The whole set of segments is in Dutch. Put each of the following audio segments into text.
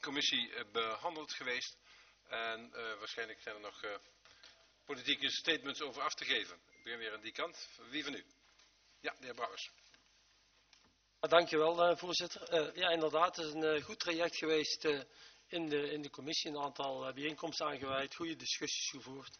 commissie behandeld geweest. En waarschijnlijk zijn er nog politieke statements over af te geven. Ik begin weer aan die kant. Wie van u? Ja, de heer Brouwers. Dankjewel, voorzitter. Ja, inderdaad, het is een goed traject geweest in de commissie. Een aantal bijeenkomsten aangeweid, goede discussies gevoerd.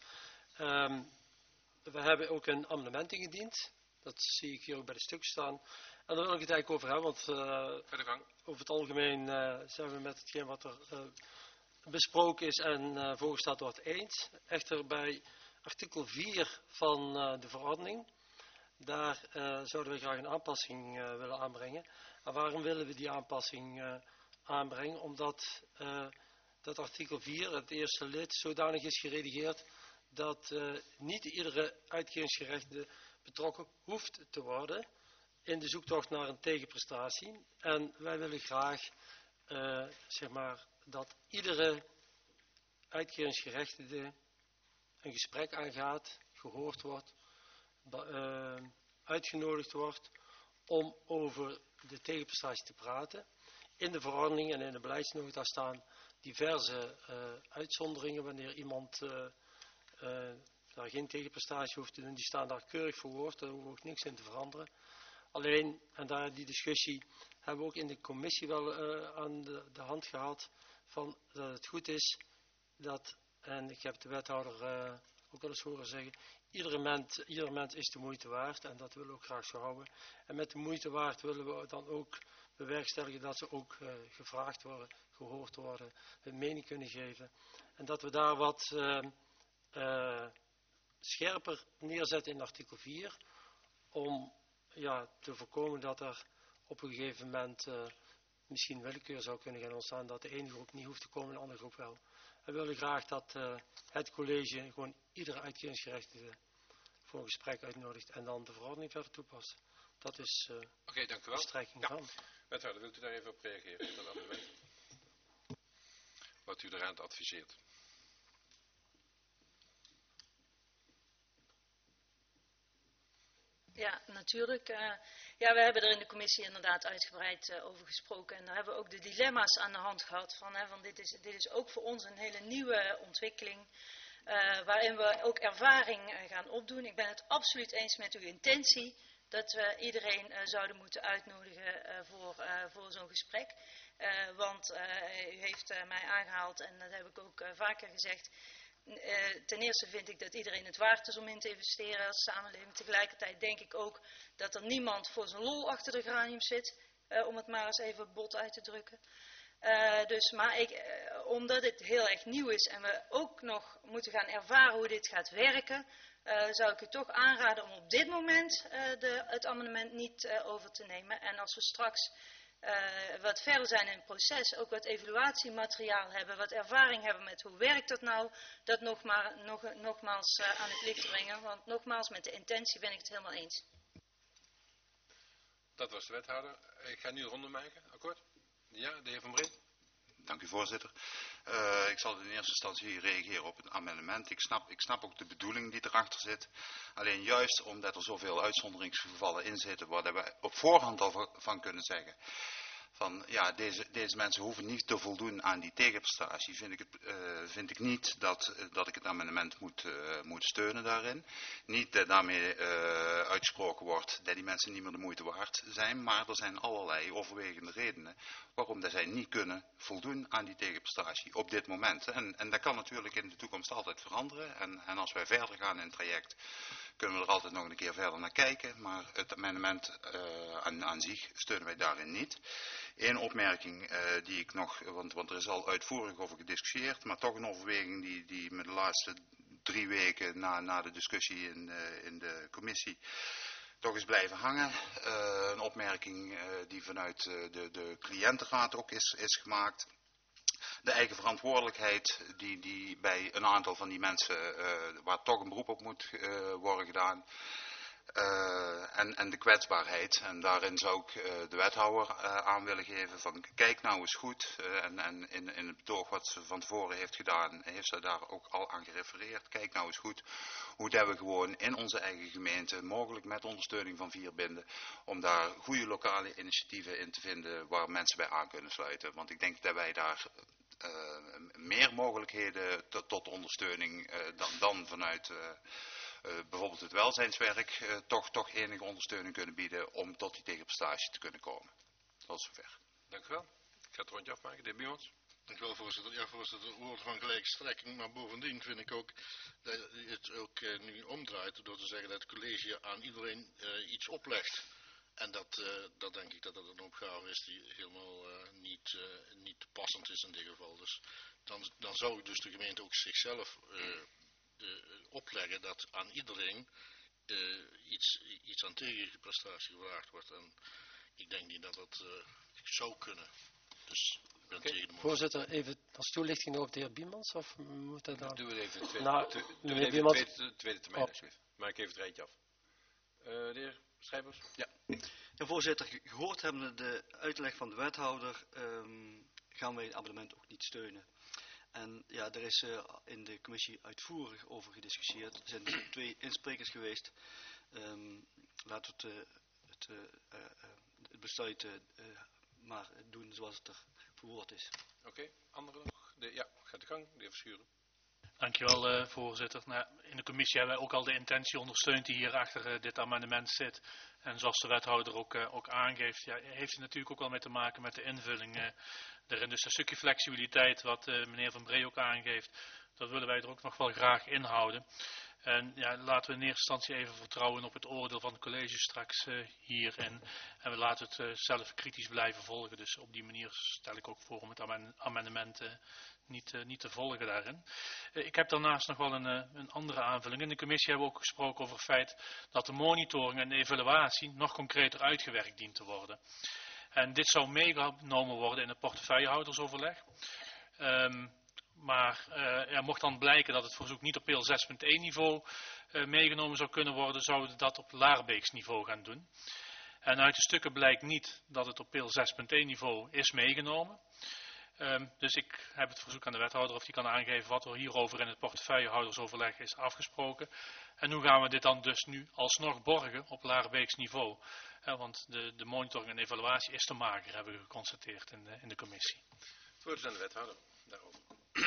We hebben ook een amendement ingediend. Dat zie ik hier ook bij de stukken staan. En daar wil ik het eigenlijk over hebben, want over het algemeen zijn we met hetgeen wat er besproken is en voorgesteld wordt eens. Echter bij artikel 4 van de verordening, daar zouden we graag een aanpassing willen aanbrengen. En waarom willen we die aanpassing aanbrengen? Omdat dat artikel 4, het eerste lid, zodanig is geredigeerd dat niet iedere uitkeringsgerechtigde betrokken hoeft te worden in de zoektocht naar een tegenprestatie. En wij willen graag zeg maar, dat iedere uitkeringsgerechtigde een gesprek aangaat, gehoord wordt, uitgenodigd wordt om over de tegenprestatie te praten. In de verordening en in de beleidsnota staan diverse uitzonderingen wanneer iemand daar geen tegenprestatie hoeft te doen. Die staan daar keurig verwoord, daar hoeven we ook niks in te veranderen. Alleen, en daar die discussie hebben we ook in de commissie wel aan de hand gehad, van dat het goed is dat, en ik heb de wethouder ook wel eens horen zeggen, ieder mens is de moeite waard en dat willen we ook graag zo houden. En met de moeite waard willen we dan ook bewerkstelligen dat ze ook gevraagd worden, gehoord worden, hun mening kunnen geven. En dat we daar wat scherper neerzetten in artikel 4, om te voorkomen dat er op een gegeven moment misschien willekeur zou kunnen gaan ontstaan, dat de ene groep niet hoeft te komen en de andere groep wel. We willen graag dat het college gewoon iedere uitkeringsgerechtigde voor een gesprek uitnodigt en dan de verordening verder toepast. Dat is dank u wel. De strekking van. Wethouder, wilt u daar even op reageren? Op dat amendement? Wat u eraan adviseert. Ja, natuurlijk. We hebben er in de commissie inderdaad uitgebreid over gesproken. En daar hebben we ook de dilemma's aan de hand gehad. Van dit is ook voor ons een hele nieuwe ontwikkeling. Waarin we ook ervaring gaan opdoen. Ik ben het absoluut eens met uw intentie. Dat we iedereen zouden moeten uitnodigen voor zo'n gesprek. Want u heeft mij aangehaald, en dat heb ik ook vaker gezegd. Ten eerste vind ik dat iedereen het waard is om in te investeren als samenleving. Tegelijkertijd denk ik ook dat er niemand voor zijn lol achter de geranium zit. Om het maar eens even bot uit te drukken. Omdat het heel erg nieuw is en we ook nog moeten gaan ervaren hoe dit gaat werken, zou ik u toch aanraden om op dit moment het amendement niet over te nemen. En als we straks wat verder zijn in het proces, ook wat evaluatiemateriaal hebben, wat ervaring hebben met hoe werkt dat nou, dat nogmaals aan het licht te brengen. Want nogmaals, met de intentie ben ik het helemaal eens. Dat was de wethouder. Ik ga nu een ronde maken, akkoord? Ja, de heer Van Bree. Dank u, voorzitter. Ik zal in eerste instantie reageren op het amendement. Ik snap ook de bedoeling die erachter zit. Alleen juist omdat er zoveel uitzonderingsgevallen in zitten, waar we op voorhand al van kunnen zeggen van ja, deze mensen hoeven niet te voldoen aan die tegenprestatie, vind ik niet dat ik het amendement moet steunen daarin. Niet dat daarmee uitgesproken wordt dat die mensen niet meer de moeite waard zijn, maar er zijn allerlei overwegende redenen waarom dat zij niet kunnen voldoen aan die tegenprestatie op dit moment. En dat kan natuurlijk in de toekomst altijd veranderen. En als wij verder gaan in het traject, kunnen we er altijd nog een keer verder naar kijken. Maar het amendement aan zich steunen wij daarin niet. Eén opmerking die ik nog, want er is al uitvoerig over gediscussieerd, maar toch een overweging die me de laatste 3 weken na de discussie in de commissie toch is blijven hangen. Een opmerking die vanuit de cliëntenraad ook is gemaakt. De eigen verantwoordelijkheid die bij een aantal van die mensen waar toch een beroep op moet worden gedaan. En de kwetsbaarheid. En daarin zou ik de wethouder aan willen geven van kijk nou eens goed. En in het betoog wat ze van tevoren heeft gedaan, heeft ze daar ook al aan gerefereerd. Kijk nou eens goed hoe dat we gewoon in onze eigen gemeente, mogelijk met ondersteuning van Vierbinden, om daar goede lokale initiatieven in te vinden waar mensen bij aan kunnen sluiten. Want ik denk dat wij daar meer mogelijkheden tot ondersteuning dan vanuit bijvoorbeeld het welzijnswerk toch enige ondersteuning kunnen bieden om tot die tegenprestatie te kunnen komen. Tot zover. Dank u wel. Ik ga het rondje afmaken. De heer Biemans. Dank u wel, voorzitter. Ja, voorzitter, woord van gelijke strekking, maar bovendien vind ik ook dat je het ook nu omdraait door te zeggen dat het college aan iedereen iets oplegt. En dat denk ik dat een opgave is die helemaal niet passend is in dit geval. Dus dan zou dus de gemeente ook zichzelf opleggen dat aan iedereen iets aan tegenprestatie gevraagd wordt. En ik denk niet dat dat zou kunnen. Dus ik ben tegen de motie. Voorzitter, even als toelichting op de heer Biemans, of moet dat dan? Doen we even de tweede termijn, alsjeblieft. Maak even het rijtje af. De heer Schrijvers? Ja, voorzitter, gehoord hebben de uitleg van de wethouder, gaan wij het amendement ook niet steunen. En ja, er is in de commissie uitvoerig over gediscussieerd. Er zijn 2 insprekers geweest. Laten we het besluit maar doen zoals het er verwoord is. Oké, anderen nog? Ja, gaat de gang. De heer Verschuren. Dankjewel, voorzitter. Nou, in de commissie hebben wij ook al de intentie ondersteund die hier achter dit amendement zit. En zoals de wethouder ook aangeeft, ja, heeft het natuurlijk ook wel mee te maken met de invulling erin. Dus een stukje flexibiliteit wat meneer Van Bree ook aangeeft, dat willen wij er ook nog wel graag inhouden. En ja, laten we in eerste instantie even vertrouwen op het oordeel van het college straks hierin. En we laten het zelf kritisch blijven volgen. Dus op die manier stel ik ook voor om het amendement niet te volgen daarin. Ik heb daarnaast nog wel een andere aanvulling. In de commissie hebben we ook gesproken over het feit dat de monitoring en de evaluatie nog concreter uitgewerkt dient te worden. En dit zou meegenomen worden in het portefeuillehoudersoverleg. Maar mocht dan blijken dat het verzoek niet op PL 6.1 niveau meegenomen zou kunnen worden, zouden we dat op Laarbeeks niveau gaan doen. En uit de stukken blijkt niet dat het op PL 6.1 niveau is meegenomen. Dus ik heb het verzoek aan de wethouder of die kan aangeven wat er hierover in het portefeuillehoudersoverleg is afgesproken. En hoe gaan we dit dan dus nu alsnog borgen op Laarbeeks niveau. Want de monitoring en evaluatie is te mager, hebben we geconstateerd in de commissie. Het woord is aan de wethouder daarover.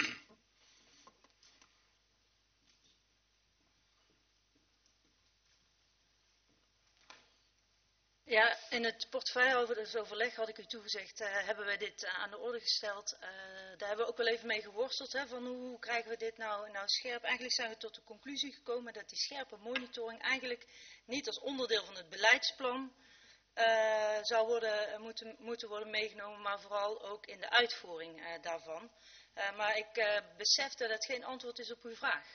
Ja, in het portefeuilleoverleg had ik u toegezegd, hebben we dit aan de orde gesteld. Daar hebben we ook wel even mee geworsteld, van hoe krijgen we dit nou scherp. Eigenlijk zijn we tot de conclusie gekomen dat die scherpe monitoring eigenlijk niet als onderdeel van het beleidsplan zou moeten worden meegenomen, maar vooral ook in de uitvoering daarvan. Maar ik besef dat het geen antwoord is op uw vraag.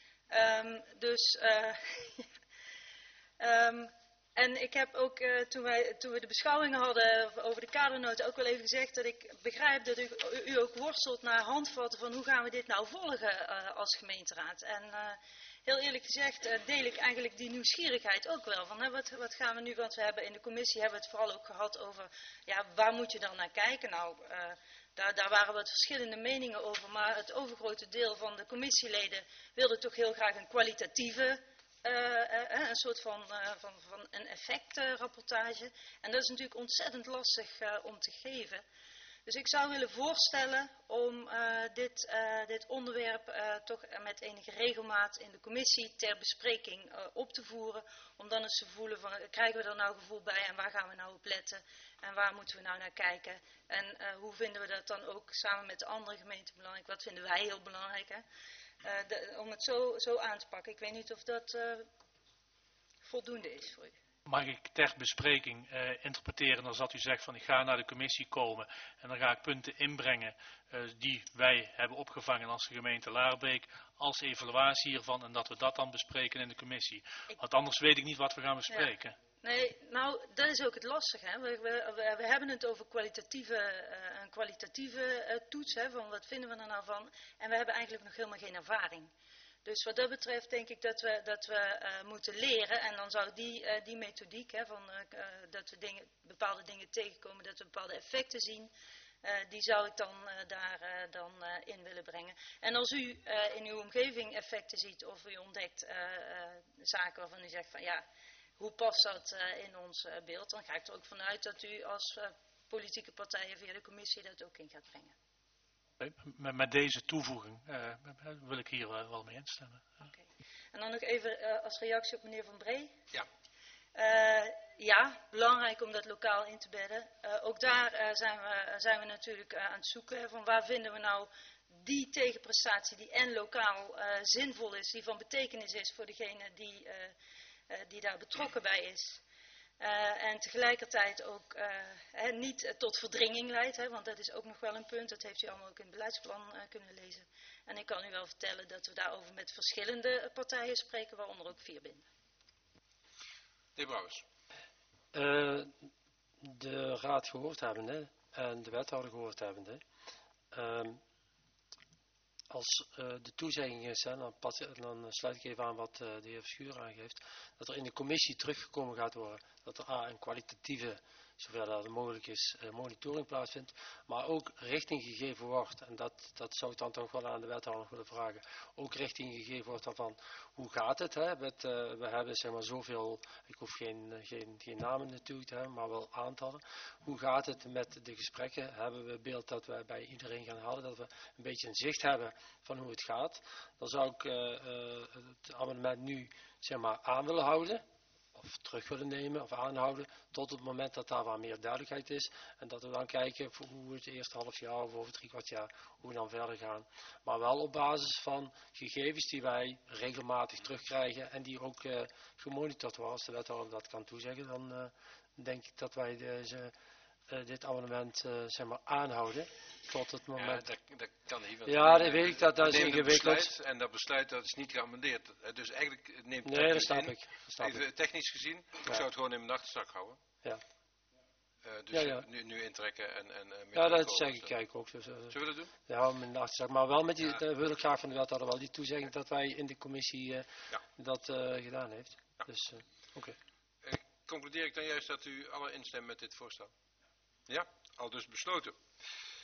En ik heb ook, toen we de beschouwingen hadden over de kadernota, ook wel even gezegd dat ik begrijp dat u ook worstelt naar handvatten van hoe gaan we dit nou volgen als gemeenteraad. En heel eerlijk gezegd deel ik eigenlijk die nieuwsgierigheid ook wel. Van, wat gaan we nu, want we hebben in de commissie hebben we het vooral ook gehad over, ja, waar moet je dan naar kijken? Nou, daar waren wat verschillende meningen over, maar het overgrote deel van de commissieleden wilde toch heel graag een kwalitatieve, een soort van een effectrapportage. En dat is natuurlijk ontzettend lastig om te geven. Dus ik zou willen voorstellen om dit onderwerp toch met enige regelmaat in de commissie ter bespreking op te voeren. Om dan eens te voelen van, krijgen we er nou gevoel bij en waar gaan we nou op letten? En waar moeten we nou naar kijken? En hoe vinden we dat dan ook samen met de andere gemeenten belangrijk? Wat vinden wij heel belangrijk, hè? Om het zo aan te pakken. Ik weet niet of dat voldoende is voor u. Mag ik ter bespreking interpreteren als dat u zegt van ik ga naar de commissie komen en dan ga ik punten inbrengen die wij hebben opgevangen als de gemeente Laarbeek als evaluatie hiervan en dat we dat dan bespreken in de commissie. Want anders weet ik niet wat we gaan bespreken. Ja. Nee, nou dat is ook het lastige. Hè? We hebben het over een kwalitatieve toets, hè, van wat vinden we er nou van. En we hebben eigenlijk nog helemaal geen ervaring. Dus wat dat betreft denk ik dat we moeten leren. En dan zou die methodiek, dat we bepaalde dingen tegenkomen, dat we bepaalde effecten zien, die zou ik dan daar in willen brengen. En als u in uw omgeving effecten ziet of u ontdekt zaken waarvan u zegt van ja, hoe past dat in ons beeld, dan ga ik er ook vanuit dat u als politieke partijen via de commissie dat ook in gaat brengen. Met deze toevoeging wil ik hier wel mee instemmen. Okay. En dan nog even als reactie op meneer Van Bree. Ja. Ja, belangrijk om dat lokaal in te bedden. Ook daar zijn we natuurlijk aan het zoeken. Van waar vinden we nou die tegenprestatie die en lokaal zinvol is, die van betekenis is voor degene die daar betrokken bij is. En tegelijkertijd ook niet tot verdringing leidt, want dat is ook nog wel een punt. Dat heeft u allemaal ook in het beleidsplan kunnen lezen. En ik kan u wel vertellen dat we daarover met verschillende partijen spreken, waaronder ook Vierbinden. De heer Brouwers. De raad gehoord hebbende en de wethouder gehoord hebbende, als de toezegging is, dan sluit ik even aan wat de heer Verschuur aangeeft, dat er in de commissie teruggekomen gaat worden, dat er een kwalitatieve, zover dat mogelijk is, monitoring plaatsvindt, maar ook richting gegeven wordt, en dat zou ik dan toch wel aan de wethouder nog willen vragen, ook richting gegeven wordt van hoe gaat het, we hebben zeg maar zoveel, ik hoef geen namen natuurlijk te hebben, maar wel aantallen, hoe gaat het met de gesprekken, hebben we beeld dat we bij iedereen gaan halen, dat we een beetje een zicht hebben van hoe het gaat, dan zou ik het amendement nu zeg maar aan willen houden, of terug willen nemen of aanhouden tot het moment dat daar wat meer duidelijkheid is en dat we dan kijken voor hoe het eerste half jaar of over 3/4 jaar, hoe we dan verder gaan. Maar wel op basis van gegevens die wij regelmatig terugkrijgen en die ook gemonitord worden. Als de wethouder dat kan toezeggen, dan denk ik dat wij dit amendement zeg maar aanhouden tot het moment. Ja, dat kan niet. Ja, dat weet ik, dat is ingewikkeld. En dat besluit dat is niet geamendeerd. Dus eigenlijk neemt nee, dat snap ik. Even technisch gezien, ik zou het gewoon in mijn achterzak houden. Ja. Dus nu intrekken en ja, dat zeg ik kijk ook. Zullen we dat doen? Ja, in de achterzak. Maar wel met die, wil ik graag van de wethouder wel die toezegging dat wij in de commissie dat gedaan heeft. Ja. Dus, oké. Concludeer ik dan juist dat u alle instemt met dit voorstel? Ja, al dus besloten.